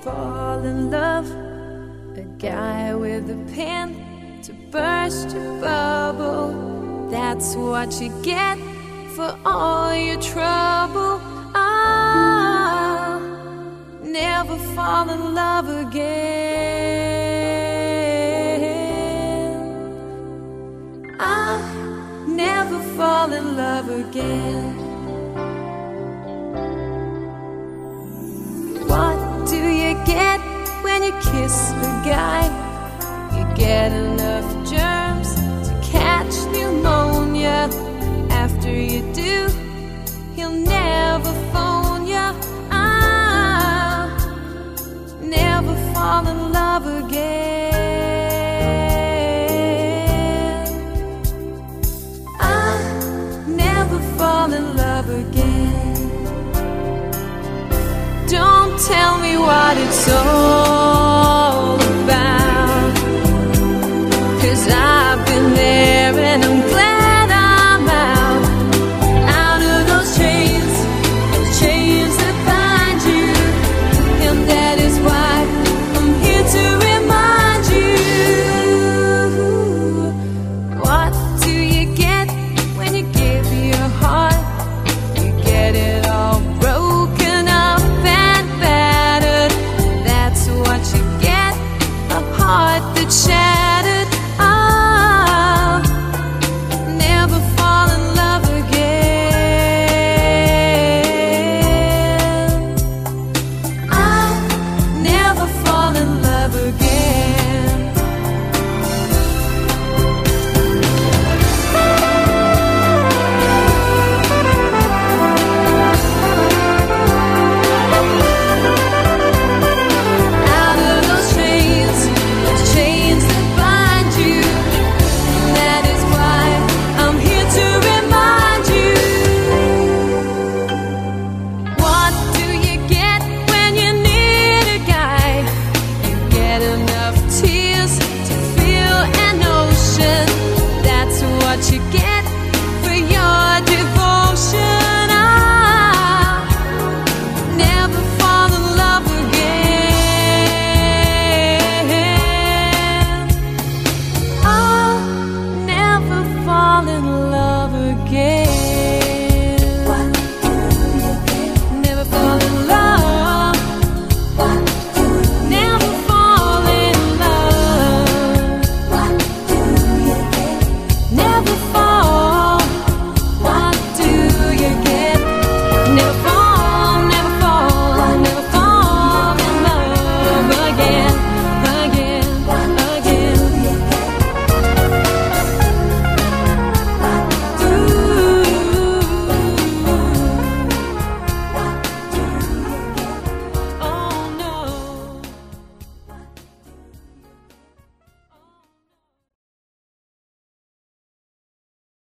fall in love, a guy with a pen to burst your bubble. That's what you get for all your trouble. I'll never fall in love again. I'll never fall in love again. What do you get when you kiss a guy? You get enough germs to catch pneumonia. After you do, he'll never phone you. I'll never fall in love